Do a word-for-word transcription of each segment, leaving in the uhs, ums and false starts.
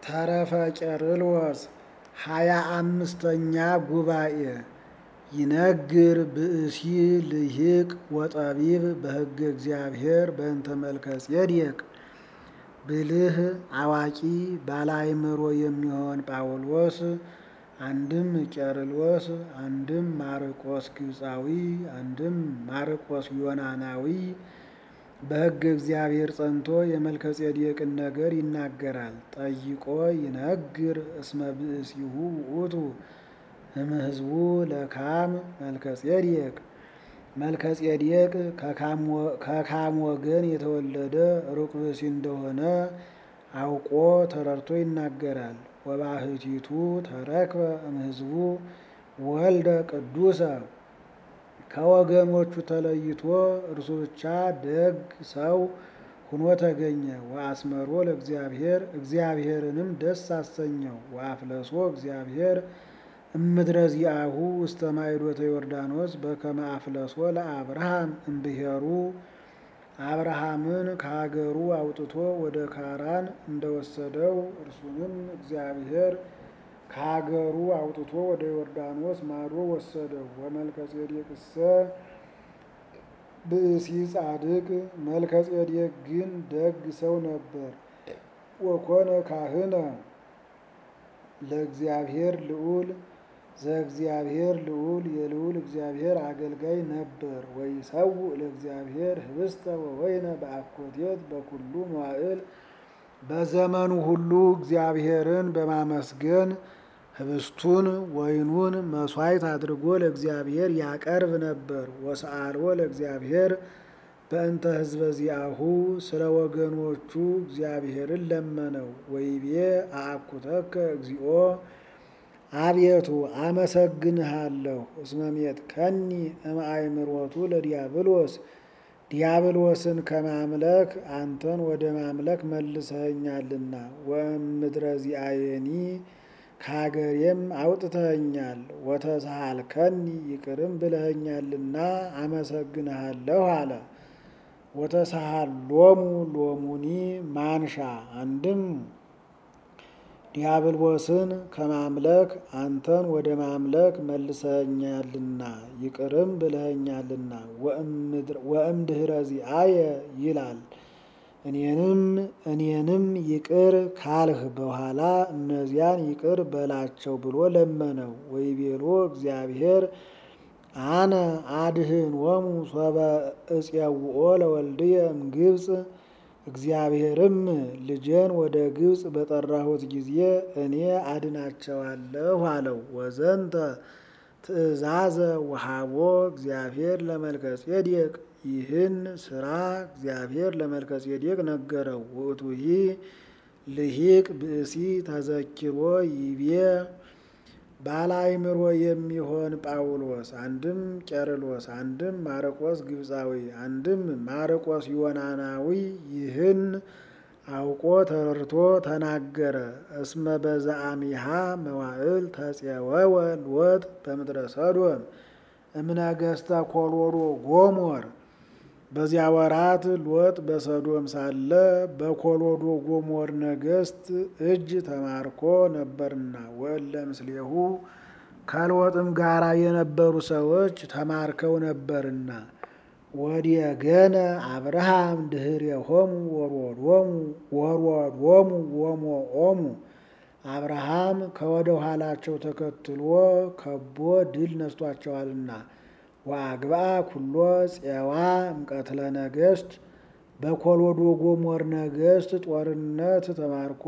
ተረፈ ቄርሎስ ሃያ አምስተኛ ጉባኤ ይነግር ብእሲ ልሂቅ ወጠቢብ በሕገ እግዚአብሔር በእንተ መልከ ጼዴቅ። ብልህ አዋቂ ባለአእምሮ የሚሆን ጳውሎስ አንድም ቄርሎስ አንድም ማርቆስ ግብፃዊ አንድም ማርቆስ ዮናናዊ በሕገ እግዚአብሔር ጸንቶ የመልከ ጼዴቅን ነገር ይናገራል። ጠይቆ ይነግር እስመ ብእሲሁ ውእቱ እምሕዝቡ ለካም መልከ ጼዴቅ። መልከ ጼዴቅ ከካም ወገን የተወለደ ሩቅ ብእሲ እንደሆነ አውቆ ተረድቶ ይናገራል። ወባሕቲቱ ተረክበ እምሕዝቡ ወልደ ቅዱሰ። ከወገኖቹ ተለይቶ እርሱ ብቻ ደግ ሰው ሁኖ ተገኘ። ወአስመሮ ለእግዚአብሔር እግዚአብሔርንም ደስ አሰኘው። ወአፍለሶ እግዚአብሔር እምድረ ዚአሁ ውስተ ማዕዶተ ዮርዳኖስ በከመ አፍለሶ ለአብርሃም እምብሔሩ። አብርሃምን ከሀገሩ አውጥቶ ወደ ካራን እንደወሰደው እርሱንም እግዚአብሔር ከሀገሩ አውጥቶ ወደ ዮርዳኖስ ማዶ ወሰደው። ወመልከ ጼዴቅሰ ብእሲ ጻድቅ። መልከ ጼዴቅ ግን ደግ ሰው ነበር። ወኮነ ካህነ ለእግዚአብሔር ልዑል ዘእግዚአብሔር ልዑል የልዑል እግዚአብሔር አገልጋይ ነበር። ወይሰውእ ለእግዚአብሔር ህብስተ ወወይነ በአኮቴት በኩሉ መዋዕል። በዘመኑ ሁሉ እግዚአብሔርን በማመስገን ህብስቱን ወይኑን መስዋዕት አድርጎ ለእግዚአብሔር ያቀርብ ነበር። ወሰአልዎ ለእግዚአብሔር በእንተ ህዝበ ዚአሁ ስለ ወገኖቹ እግዚአብሔርን ለመነው። ወይቤ አአኩተከ እግዚኦ አቤቱ አመሰግንሃለሁ እስመ ሜጥከኒ እምአእምሮቱ ለዲያብሎስ። ዲያብሎስን ከማምለክ አንተን ወደ ማምለክ መልሰኸኛልና። ወእምድረ ዚአየኒ ከሀገሬም አውጥተኸኛል። ወተሳሃልከኒ ይቅርም ብለኸኛልና አመሰግንሃለሁ አለ። ወተሳሃሎሙ ሎሙኒ ማንሻ። አንድም ዲያብሎስን ከማምለክ አንተን ወደ ማምለክ መልሰኸኛልና ይቅርም ብለኸኛልና። ወእምድኅረ ዚአየ ይላል። እኔንም እኔንም ይቅር ካልህ በኋላ እነዚያን ይቅር በላቸው ብሎ ለመነው። ወይቤሎ እግዚአብሔር አነ አድኅኖሙ ሶበ እፄውኦ ለወልድየ እምግብፅ። እግዚአብሔርም ልጄን ወደ ግብፅ በጠራሁት ጊዜ እኔ አድናቸዋለሁ አለው። ወዘንተ ትእዛዘ ወሃቦ እግዚአብሔር ለመልከ ጼዴቅ። ይህን ስራ እግዚአብሔር ለመልከ ጼዴቅ ነገረው። ውእቱሂ ልሂቅ ብእሲ ተዘኪሮ ይቤ። ባለአእምሮ የሚሆን ጳውሎስ አንድም ቄርሎስ አንድም ማርቆስ ግብፃዊ አንድም ማርቆስ ዮናናዊ ይህን አውቆ ተረድቶ ተናገረ። እስመ በዘአሚሃ መዋዕል ተፄወወ ሎጥ በምድረ ሰዶም እምነገሥተ ኮሎዶ ጎሞር። በዚያ ወራት ሎጥ በሰዶም ሳለ በኮሎዶ ጎሞር ነገሥት እጅ ተማርኮ ነበርና። ወእለ ምስሌሁ ከሎጥም ጋራ የነበሩ ሰዎች ተማርከው ነበርና። ወዲየገነ አብርሃም ድኅሬሆሙ ወሮዶሙ ወሮዶሙ ወሞኦሙ። አብርሃም ከወደ ኋላቸው ተከትሎ ከቦ ድል ነስቷቸዋልና። ወአግብአ ኩሎ ፄዋ እምቀትለ ነገሥት። በኮሎዶ ጎሞር ነገሥት ጦርነት ተማርኮ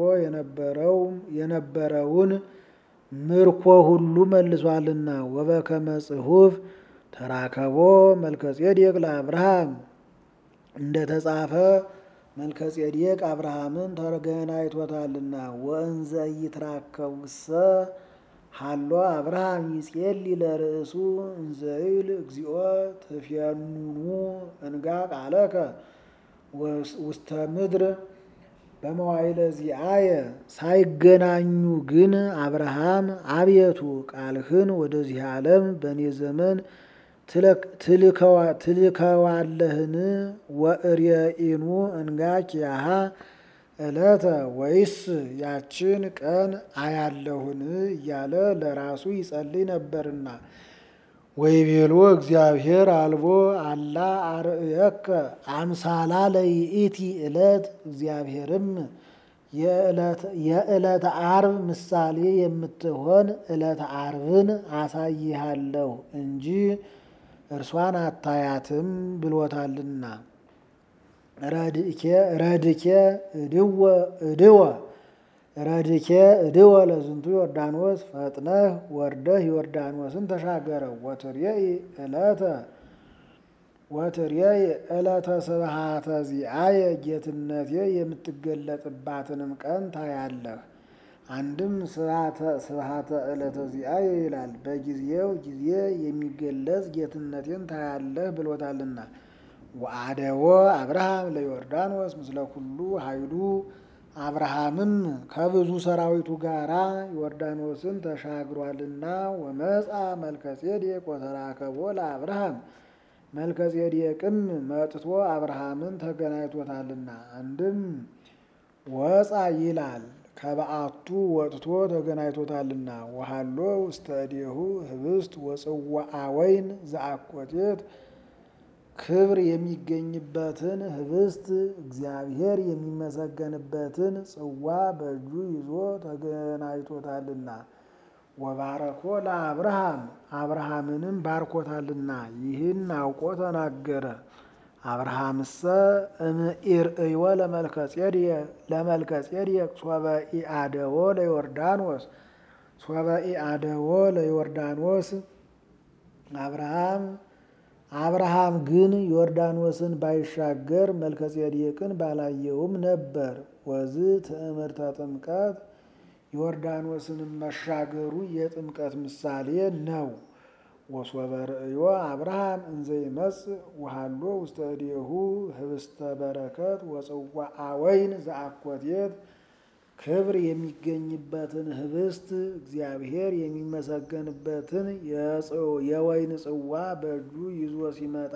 የነበረውን ምርኮ ሁሉ መልሷልና። ወበከመ ጽሑፍ ተራከቦ መልከ ጼዴቅ ለአብርሃም። እንደ ተጻፈ መልከ ጼዴቅ አብርሃምን ተገናኝቶታልና። ወእንዘ ይትራከቡሰ ሃሎ አብርሃም ይጼሊ ለርእሱ እንዘይል እግዚኦ ትፌኑኑ እንጋ ቃለከ ውስተ ምድር በመዋዕለ ዚአየ። ሳይገናኙ ግን አብርሃም አቤቱ ቃልህን ወደዚህ ዓለም በእኔ ዘመን ትልከዋለህን? ወእርየኢኑ እንጋኪያሃ ዕለተ ወይስ ያችን ቀን አያለሁን እያለ ለራሱ ይጸልይ ነበርና። ወይቤሎ እግዚአብሔር አልቦ አላ አርእየከ አምሳላ ለይእቲ ዕለት እግዚአብሔርም የዕለተ ዓርብ ምሳሌ የምትሆን ዕለተ ዓርብን አሳይሃለሁ እንጂ እርሷን አታያትም ብሎታልና። ረድእኬ ረድኬ እድወ እድወ ረድኬ እድወ ለዝንቱ ዮርዳኖስ ፈጥነህ ወርደህ ዮርዳኖስን ተሻገረው። ወትርየኢ ዕለተ ወትርየኢ ዕለተ ስብሐተ ዚአየ ጌትነቴ የምትገለጥባትንም ቀን ታያለህ። አንድም ስብሐተ ስብሐተ ዕለተ ዚአየ ይላል። በጊዜው ጊዜ የሚገለጽ ጌትነቴን ታያለህ ብሎታልና። ወአደወ አብርሃም ለዮርዳኖስ ምስለ ኩሉ ኃይሉ አብርሃምም ከብዙ ሰራዊቱ ጋራ ዮርዳኖስን ተሻግሯልና። ወመጻ መልከጼዴቅ ወተራከቦ ለአብርሃም መልከጼዴቅም መጥቶ አብርሃምን ተገናኝቶታልና። አንድም ወፃ ይላል ከበዓቱ ወጥቶ ተገናኝቶታልና። ወሃሎ ውስተ እዴሁ ህብስት ወጽዋዐ ወይን ዘአኮቴት ክብር የሚገኝበትን ህብስት እግዚአብሔር የሚመሰገንበትን ጽዋ በእጁ ይዞ ተገናኝቶታልና። ወባረኮ ለአብርሃም አብርሃምንም ባርኮታልና። ይህን አውቆ ተናገረ። አብርሃምሰ እምኢርእዮ ለመልከጼዴቅ ለመልከጼዴቅ ሶበ ኢአደዎ ለዮርዳኖስ ሶበ ኢአደዎ ለዮርዳኖስ አብርሃም አብርሃም ግን ዮርዳኖስን ባይሻገር መልከጼዴቅን ባላየውም ነበር። ወዝ ትእምርተ ጥምቀት ዮርዳኖስንም መሻገሩ የጥምቀት ምሳሌ ነው። ወሶበ ርእዮ አብርሃም እንዘ ይመጽእ ወሃሎ ውስተ እዴሁ ህብስተ በረከት ወጽዋዐ ወይን ዘአኮቴት ክብር የሚገኝበትን ህብስት እግዚአብሔር የሚመሰገንበትን የወይን ጽዋ በእጁ ይዞ ሲመጣ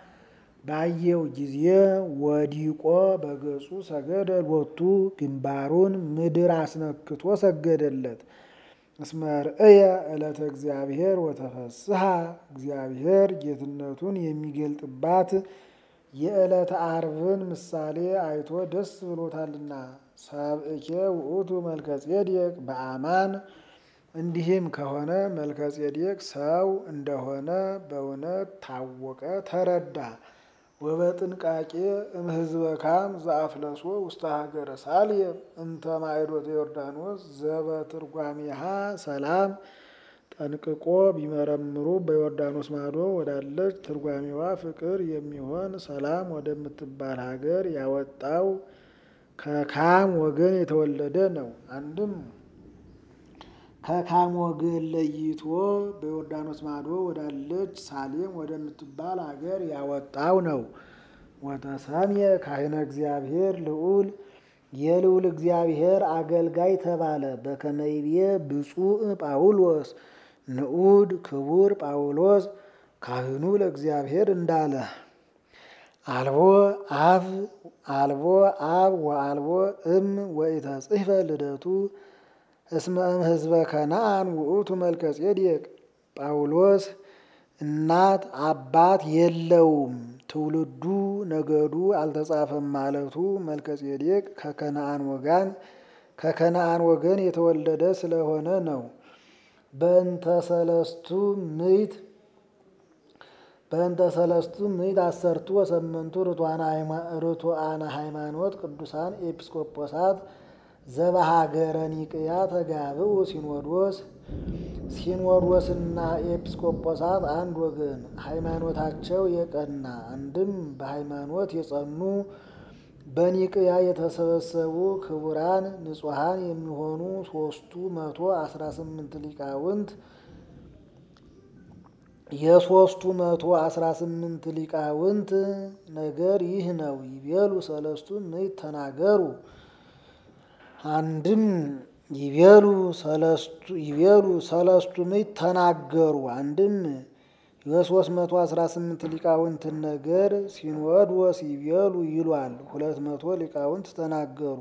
ባየው ጊዜ ወዲቆ በገጹ ሰገደ ሎቱ ግንባሩን ምድር አስነክቶ ሰገደለት። እስመ ርእየ ዕለተ እግዚአብሔር ወተፈስሐ እግዚአብሔር ጌትነቱን የሚገልጥባት የዕለተ ዓርብን ምሳሌ አይቶ ደስ ብሎታልና። ሰብእኬ ውእቱ መልከጼዴቅ በአማን እንዲህም ከሆነ መልከጼዴቅ ሰው እንደሆነ በእውነት ታወቀ ተረዳ። ወበጥንቃቄ እምሕዝበ ካም ዘአፍለሶ ውስተ ሀገረ ሳልየም እንተ ማዕዶተ ዮርዳኖስ ዘበትርጓሜሃ ሰላም ጠንቅቆ ቢመረምሩ በዮርዳኖስ ማዶ ወዳለች ትርጓሜዋ ፍቅር የሚሆን ሰላም ወደምትባል ሀገር ያወጣው ከካም ወገን የተወለደ ነው። አንድም ከካም ወገን ለይቶ በዮርዳኖስ ማዶ ወዳለች ሳሌም ወደምትባል ሀገር ያወጣው ነው። ወተሰምየ ካህነ እግዚአብሔር ልዑል የልዑል እግዚአብሔር አገልጋይ ተባለ። በከመ ይቤ ብፁዕ ጳውሎስ ንዑድ ክቡር ጳውሎስ ካህኑ ለእግዚአብሔር እንዳለ አልቦ አብ አልቦ አብ ወአልቦ እም ወኢተጽሕፈ ልደቱ እስመ እምሕዝበ ከነዓን ውእቱ መልከጼዴቅ ጳውሎስ እናት አባት የለውም ትውልዱ ነገዱ አልተጻፈም ማለቱ መልከጼዴቅ ከከነዓን ወገን ከከነዓን ወገን የተወለደ ስለሆነ ነው። በእንተ ሰለስቱ ምዕት በእንተ ሰለስቱ ምዕት አሰርቱ ወሰመንቱ ርቱዓነ ሃይማኖት ቅዱሳን ኤጲስቆጶሳት ዘበሀገረ ኒቅያ ተጋብኡ ሲኖዶስ ሲኖዶስና ኤጲስቆጶሳት አንድ ወገን ሃይማኖታቸው የቀና አንድም በሃይማኖት የጸኑ በኒቅያ የተሰበሰቡ ክቡራን ንጹሐን የሚሆኑ ሶስቱ መቶ አስራ ስምንት ሊቃውንት የሶስቱ መቶ አስራ ስምንት ሊቃውንት ነገር ይህ ነው። ይቤሉ ሰለስቱ ምዕት ተናገሩ አንድም ይቤሉ ሰለስቱ ይቤሉ ሰለስቱ ምዕት ተናገሩ አንድም የሶስት መቶ አስራ ስምንት ሊቃውንትን ነገር ሲኖዶስ ይቤሉ ይሏል። ሁለት መቶ ሊቃውንት ተናገሩ።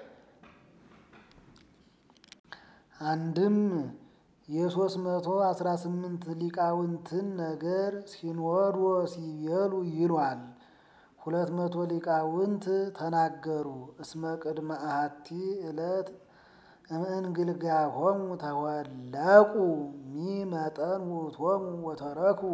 አንድም የሶስት መቶ አስራ ስምንት ሊቃውንትን ነገር ሲኖዶስ ይቤሉ ይሏል። ሁለት መቶ ሊቃውንት ተናገሩ። እስመ ቅድመ አሐቲ ዕለት እምእንግልጋሆሙ ተወለቁ ሚመጠን ውእቶሙ ወተረኩ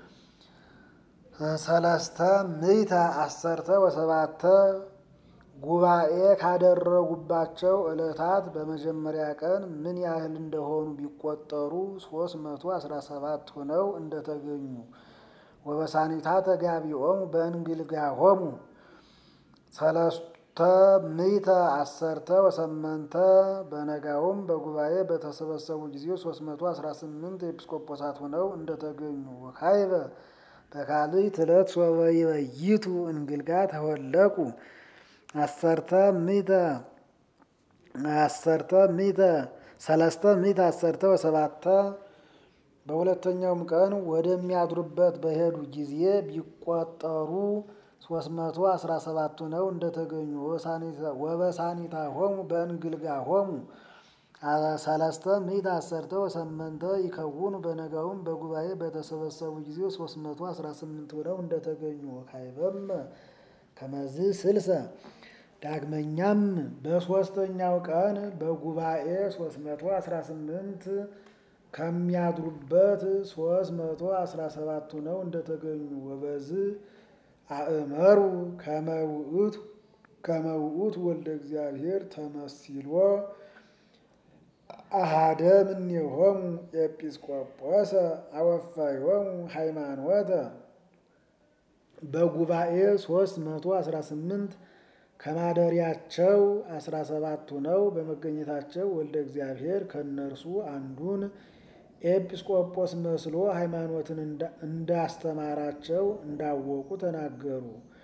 ሰለስተ ምዕተ አሰርተ ወሰባተ ጉባኤ ካደረጉባቸው ዕለታት በመጀመሪያ ቀን ምን ያህል እንደሆኑ ቢቆጠሩ ሶስት መቶ አስራ ሰባት ሆነው እንደተገኙ። ወበሳኒታ ተጋቢኦሙ በእንግልጋሆሙ ሰለስተ ምዕተ አሰርተ ወሰመንተ በነጋውም በጉባኤ በተሰበሰቡ ጊዜ ሶስት መቶ አስራ ስምንት ኤጲስቆጶሳት ሆነው እንደተገኙ። ወካይበ በካልእት ዕለት ሶበ ይበይቱ እንግልጋ ተወለቁ አሰርተ ምዕተ አሰርተ ምዕተ ሰለስተ ምዕተ አሰርተ ወሰባተ በሁለተኛውም ቀን ወደሚያድሩበት በሄዱ ጊዜ ቢቆጠሩ ሶስት መቶ አስራ ሰባት ሆነው እንደተገኙ። ወበሳኒታ ሆሙ በእንግልጋ ሆሙ ሰለስተ ምዕተ አሰርተ ወሰመንተ ይከውኑ በነጋውም በጉባኤ በተሰበሰቡ ጊዜ ሶስት መቶ አስራ ስምንት ሆነው እንደተገኙ። ካይበም ከመዝ ስልሰ ዳግመኛም በሶስተኛው ቀን በጉባኤ ሶስት መቶ አስራ ስምንት ከሚያድሩበት ሶስት መቶ አስራ ሰባት ሆነው እንደተገኙ። ወበዝ አእመሩ ከመውእቱ ከመውእቱ ወልደ እግዚአብሔር ተመሲሎ አሃደ እምኔሆሙ ኤጲስቆጶሰ አወፋዮሙ ሃይማኖተ በጉባኤ ሶስት መቶ አስራ ስምንት ከማደሪያቸው አስራ ሰባት ሆነው በመገኘታቸው ወልደ እግዚአብሔር ከእነርሱ አንዱን ኤጲስቆጶስ መስሎ ሃይማኖትን እንዳስተማራቸው እንዳወቁ ተናገሩ።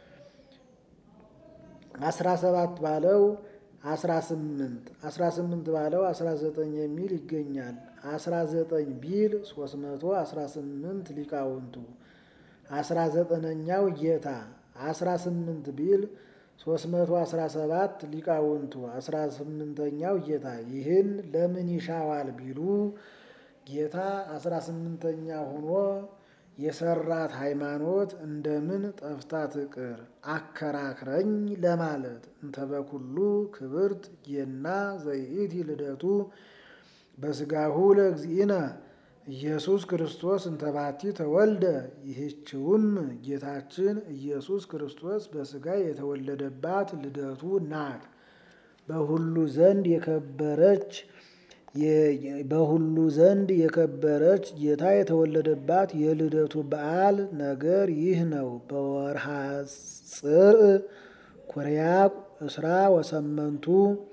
አስራ ሰባት ባለው አስራ ስምንት አስራ ስምንት ባለው አስራ ዘጠኝ የሚል ይገኛል። አስራ ዘጠኝ ቢል ሶስት መቶ አስራ ስምንት ሊቃውንቱ አስራ ዘጠነኛው ጌታ አስራ ስምንት ቢል ሶስት መቶ አስራ ሰባት ሊቃውንቱ አስራ ስምንተኛው ጌታ። ይህን ለምን ይሻዋል ቢሉ ጌታ አስራ ስምንተኛ ሆኖ የሰራት ሃይማኖት እንደምን ጠፍታ ትቅር አከራክረኝ ለማለት። እንተበኩሉ ክብርት ጌና ዘይእቲ ልደቱ በስጋሁ ለእግዚእነ ኢየሱስ ክርስቶስ እንተባቲ ተወልደ። ይህችውም ጌታችን ኢየሱስ ክርስቶስ በስጋ የተወለደባት ልደቱ ናት። በሁሉ ዘንድ የከበረች በሁሉ ዘንድ የከበረች ጌታ የተወለደባት የልደቱ በዓል ነገር ይህ ነው። በወርሃ ጽር ኩርያቅ እስራ ወሰመንቱ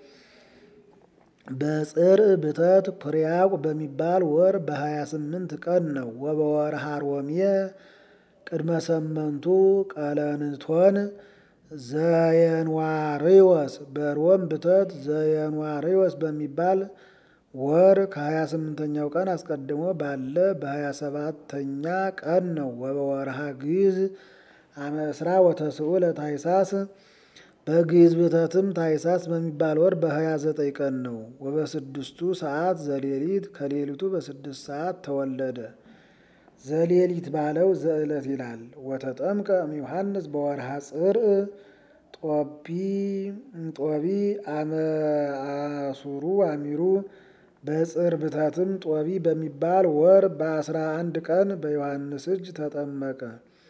በጽር ብተት ኩርያቅ በሚባል ወር በሀያ ስምንት ቀን ነው። ወበወርሃ ሮሜ ቅድመ ሰመንቱ ቀለንቶን ዘየንዋሪዎስ በሮም ብተት ዘየንዋሪዎስ በሚባል ወር ከሀያ ስምንተኛው ቀን አስቀድሞ ባለ በሀያ ሰባተኛ ቀን ነው። ወበወርሃ ግዕዝ አመስራ ወተስዑ ለታኅሳስ በግዕዝ ብተትም ታኅሳስ በሚባል ወር በሀያ ዘጠኝ ቀን ነው። ወበስድስቱ ሰዓት ዘሌሊት ከሌሊቱ በስድስት ሰዓት ተወለደ። ዘሌሊት ባለው ዘዕለት ይላል። ወተጠምቀ እምዮሐንስ በወርሃ ጽርዕ ጦቢ ጦቢ አመአሱሩ አሚሩ በጽር ብተትም ጦቢ በሚባል ወር በአስራ አንድ ቀን በዮሐንስ እጅ ተጠመቀ።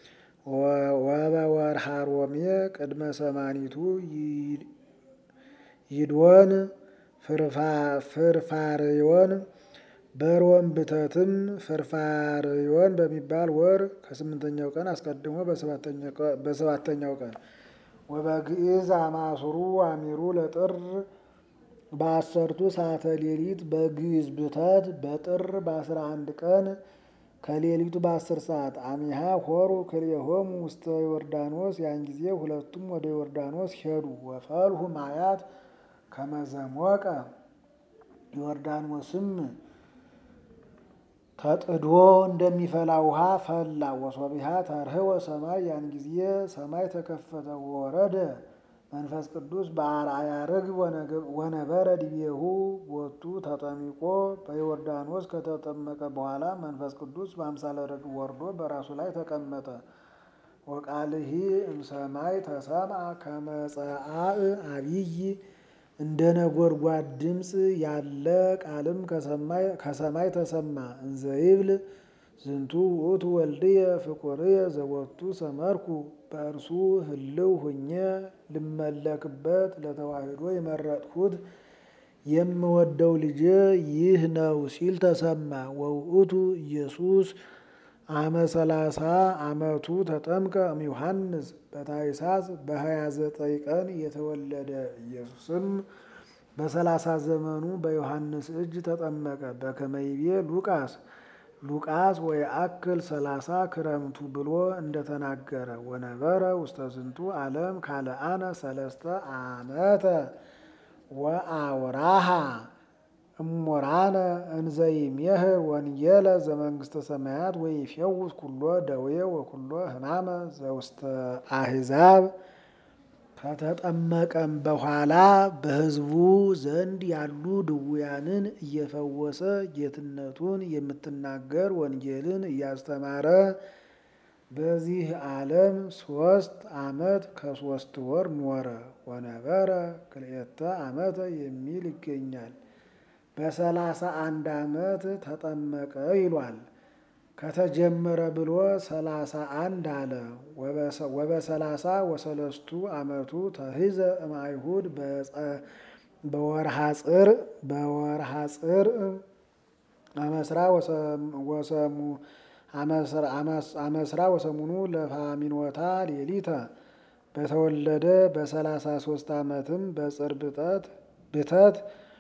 ወበወርሃ ሮሜ ቅድመ ሰማኒቱ ይድወን ፍርፋርዮን በሮም ብተትም ፍርፋርዮን በሚባል ወር ከስምንተኛው ቀን አስቀድሞ በሰባተኛው ቀን። ወበግዕዝ አማሱሩ አሚሩ ለጥር በአሰርቱ ሰዓተ ሌሊት በግዕዝ ብተት በጥር በአስራ አንድ ቀን ከሌሊቱ በአስር ሰዓት አሚሃ ሆሩ ክልኤሆሙ ውስተ ዮርዳኖስ ያን ጊዜ ሁለቱም ወደ ዮርዳኖስ ሄዱ። ወፈልሁ ማያት ከመዘሞቀ ዮርዳኖስም ተጥዶ እንደሚፈላ ውሃ ፈላ። ወሶቢሃ ተርህወ ሰማይ ያን ጊዜ ሰማይ ተከፈተ። ወረደ መንፈስ ቅዱስ በአርአያ ርግብ ወነበረ ዲቤሁ ቦቱ ተጠሚቆ በዮርዳኖስ ከተጠመቀ በኋላ መንፈስ ቅዱስ በአምሳለ ርግብ ወርዶ በራሱ ላይ ተቀመጠ። ወቃልሂ እምሰማይ ተሰምዐ ከመ ጸአዕ አቢይ እንደ ነጎድጓድ ድምፅ ያለ ቃልም ከሰማይ ተሰማ። እንዘ ይብል ዝንቱ ውእቱ ወልድየ ፍቁርየ ዘቦቱ ሰመርኩ በእርሱ ህልው ሁኜ ልመለክበት ለተዋሕዶ የመረጥሁት የምወደው ልጄ ይህ ነው ሲል ተሰማ። ወውእቱ ኢየሱስ አመ ሰላሳ ዓመቱ ተጠምቀ እምዮሐንስ በታኅሳስ በሀያ ዘጠኝ ቀን የተወለደ ኢየሱስም በሰላሳ ዘመኑ በዮሐንስ እጅ ተጠመቀ። በከመ ይቤ ሉቃስ ሉቃስ ወየአክል ሰላሳ ክረምቱ ብሎ እንደተናገረ ወነበረ ውስተ ዝንቱ ዓለም ካልአነ ሰለስተ ዓመተ ወአውራሃ እሞራነ እንዘ ይሜህር ወንጌለ ዘመንግስተ ሰማያት ወይፌውስ ኩሎ ደዌ ወኩሎ ሕማመ ዘውስተ አሕዛብ። ከተጠመቀም በኋላ በሕዝቡ ዘንድ ያሉ ድውያንን እየፈወሰ ጌትነቱን የምትናገር ወንጌልን እያስተማረ በዚህ ዓለም ሶስት ዓመት ከሶስት ወር ኖረ። ወነበረ ክልኤተ ዓመተ የሚል ይገኛል። በሰላሳ አንድ ዓመት ተጠመቀ ይሏል። ከተጀመረ ብሎ ሰላሳ አንድ አለ። ወበሰላሳ ወሰለስቱ ዓመቱ ተሂዘ እምአይሁድ በወርሃ ጽር በወርሃ ጽር አመስራ ወሰሙ አመስራ ወሰሙኑ ለፋሚኖታ ሌሊተ በተወለደ በሰላሳ ሶስት ዓመትም በጽር ብጠት ብተት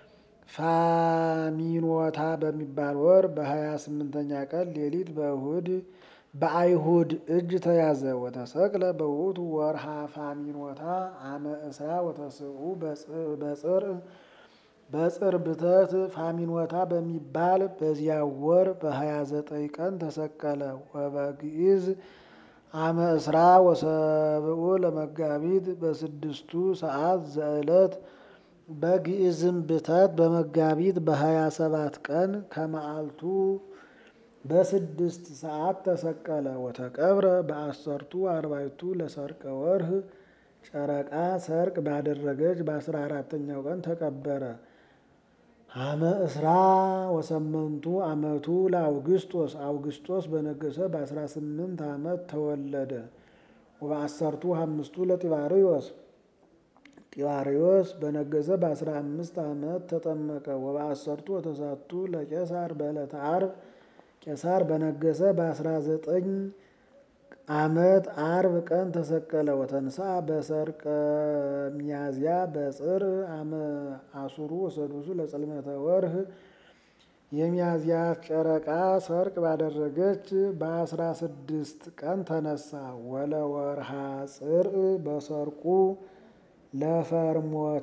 ፋሚኖታ በሚባል ወር በሀያ ስምንተኛ ቀን ሌሊት በእሁድ በአይሁድ እጅ ተያዘ። ወተሰቅለ በውእቱ ወርሃ ፋሚኖታ አመ እስራ ወተስዑ በጽር በጽር ብተት ፋሚኖታ በሚባል በዚያ ወር በሀያ ዘጠኝ ቀን ተሰቀለ። ወበግዕዝ አመ እስራ ወሰብዑ ለመጋቢት በስድስቱ ሰዓት ዘዕለት በግዕዝም ብተት በመጋቢት በሀያ ሰባት ቀን ከመዓልቱ በስድስት ሰዓት ተሰቀለ። ወተቀብረ በአሰርቱ አርባዕቱ ለሰርቀ ወርህ ጨረቃ ሰርቅ ባደረገች በአስራ አራተኛው ቀን ተቀበረ። አመ እስራ ወሰመንቱ ዓመቱ ለአውግስጦስ አውግስጦስ በነገሰ በአስራ ስምንት ዓመት ተወለደ። ወበአሰርቱ አምስቱ ለጢባርዮስ ጢባርዮስ በነገሰ በአስራ አምስት ዓመት ተጠመቀ። ወበአሰርቱ ወተሳቱ ለቄሳር በዕለተ ዓርብ ቄሳር በነገሰ በአስራ ዘጠኝ ዓመት ዓርብ ቀን ተሰቀለ። ወተንሥአ በሰርቀ ሚያዝያ በጽር አመ አሱሩ ወሰዱሱ ለጽልመተ ወርህ የሚያዝያ ጨረቃ ሰርቅ ባደረገች በአስራ ስድስት ቀን ተነሳ። ወለወርሃ ጽር በሰርቁ ለፈርሞቴ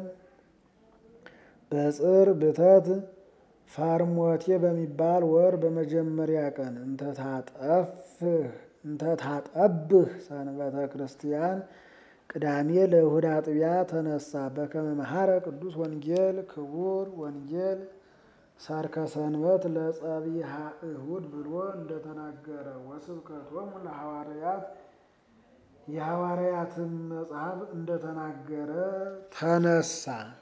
በጽር ብተት ፋርሞቴ በሚባል ወር በመጀመሪያ ቀን እንተታጠፍህ እንተታጠብህ ሰንበተ ክርስቲያን ቅዳሜ ለእሁድ አጥቢያ ተነሳ። በከመ መሐረ ቅዱስ ወንጌል ክቡር ወንጌል ሳርከ ሰንበት ለጸቢሃ እሁድ ብሎ እንደተናገረ ወስብከቶሙ ለሐዋርያት የሐዋርያትን መጽሐፍ እንደተናገረ ተነሳ።